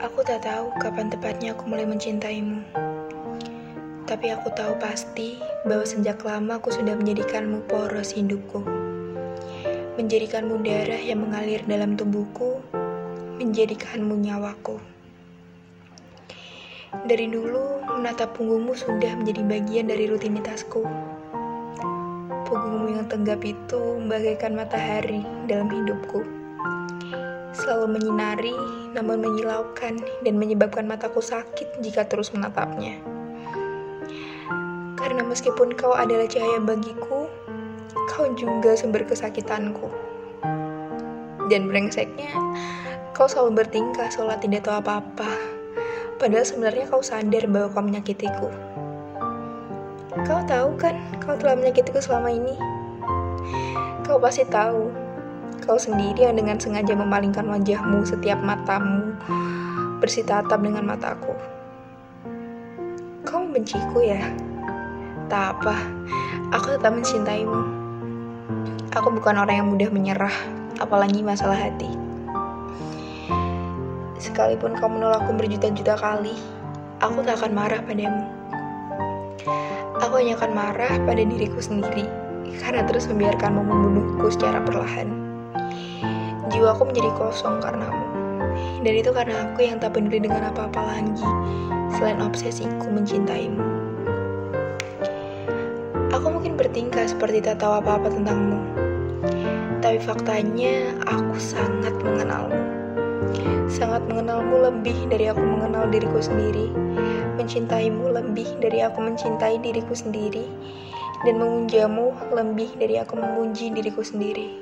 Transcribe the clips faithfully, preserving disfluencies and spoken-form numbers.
Aku tak tahu kapan tepatnya aku mulai mencintaimu. Tapi aku tahu pasti bahwa sejak lama aku sudah menjadikanmu poros hidupku. Menjadikanmu darah yang mengalir dalam tubuhku, menjadikanmu nyawaku. Dari dulu, menatap punggungmu sudah menjadi bagian dari rutinitasku. Punggungmu yang tegap itu bagaikan matahari dalam hidupku. Selalu menyinari, namun menyilaukan dan menyebabkan mataku sakit jika terus menatapnya. Karena meskipun kau adalah cahaya bagiku, kau juga sumber kesakitanku. Dan brengseknya, kau selalu bertingkah seolah tidak tahu apa-apa. Padahal sebenarnya kau sadar bahwa kau menyakitiku. Kau tahu kan, kau telah menyakitiku selama ini. Kau pasti tahu. Kau sendiri yang dengan sengaja memalingkan wajahmu setiap matamu bersitatap dengan mataku. Kau membenciku ya? Tak apa, aku tetap mencintaimu. Aku bukan orang yang mudah menyerah, apalagi masalah hati. Sekalipun kau menolakku berjuta-juta kali, aku tak akan marah padamu. Aku hanya akan marah pada diriku sendiri, karena terus membiarkanmu membunuhku secara perlahan. Jiwaku menjadi kosong karenamu. Dan itu karena aku yang tak peduli dengan apa-apa lagi selain obsesiku mencintaimu. Aku mungkin bertingkah seperti tak tahu apa-apa tentangmu. Tapi faktanya aku sangat mengenalmu. Sangat mengenalmu lebih dari aku mengenal diriku sendiri. Mencintaimu lebih dari aku mencintai diriku sendiri. Dan memujamu lebih dari aku memuji diriku sendiri.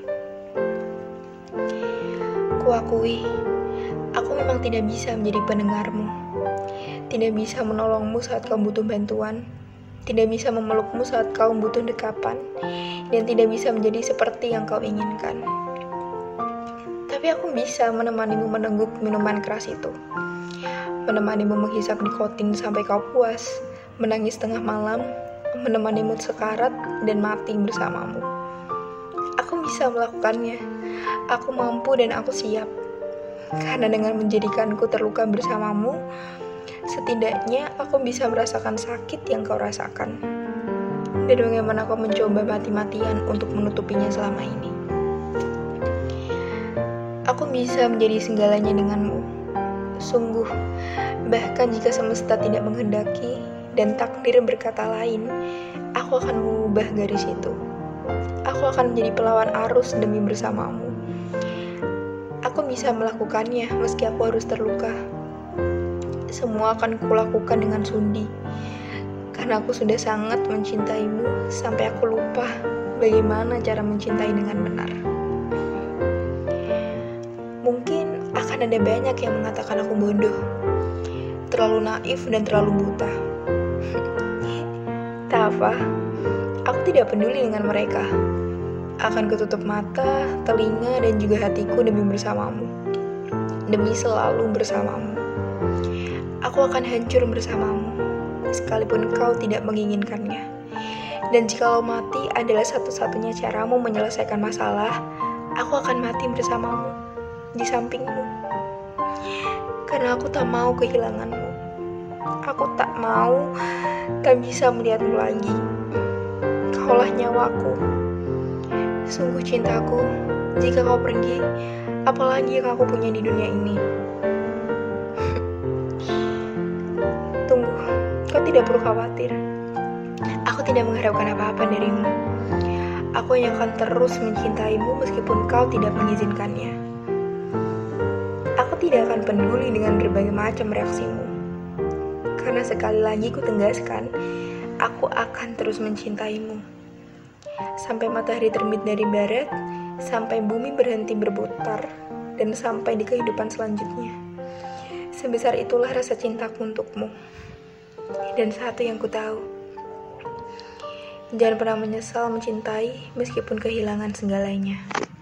Kuakui, aku memang tidak bisa menjadi pendengarmu. Tidak bisa menolongmu saat kau butuh bantuan. Tidak bisa memelukmu saat kau butuh dekapan. Dan tidak bisa menjadi seperti yang kau inginkan. Tapi aku bisa menemanimu menengguk minuman keras itu. Menemanimu menghisap nikotin sampai kau puas. Menangis tengah malam. Menemanimu sekarat dan mati bersamamu. Aku bisa melakukannya. Aku mampu dan aku siap. Karena dengan menjadikanku terluka bersamamu, setidaknya aku bisa merasakan sakit yang kau rasakan. Dan bagaimana kau mencoba mati-matian untuk menutupinya selama ini. Aku bisa menjadi segalanya denganmu. Sungguh, bahkan jika semesta tidak menghendaki dan takdir berkata lain, aku akan mengubah garis itu. Aku akan menjadi pelawan arus demi bersamamu. Aku bisa melakukannya meski aku harus terluka. Semua akan kulakukan dengan sundi. Karena aku sudah sangat mencintaimu sampai aku lupa bagaimana cara mencintai dengan benar. Mungkin akan ada banyak yang mengatakan aku bodoh, terlalu naif dan terlalu buta. Tak apa, aku tidak peduli dengan mereka. Akan kututup mata, telinga, dan juga hatiku demi bersamamu. Demi selalu bersamamu. Aku akan hancur bersamamu, sekalipun kau tidak menginginkannya. Dan jikalau mati adalah satu-satunya caramu menyelesaikan masalah, aku akan mati bersamamu, di sampingmu. Karena aku tak mau kehilanganmu. Aku tak mau, tak bisa melihatmu lagi. Kaulah nyawaku. Sungguh cintaku, jika kau pergi, apalagi yang aku punya di dunia ini. Tunggu, kau tidak perlu khawatir. Aku tidak mengharapkan apa-apa darimu. Aku hanya akan terus mencintaimu meskipun kau tidak mengizinkannya. Aku tidak akan peduli dengan berbagai macam reaksimu. Karena sekali lagi ku tegaskan, aku akan terus mencintaimu. Sampai matahari terbit dari barat, sampai bumi berhenti berputar, dan sampai di kehidupan selanjutnya. Sebesar itulah rasa cintaku untukmu. Dan satu yang ku tahu, jangan pernah menyesal mencintai meskipun kehilangan segalanya.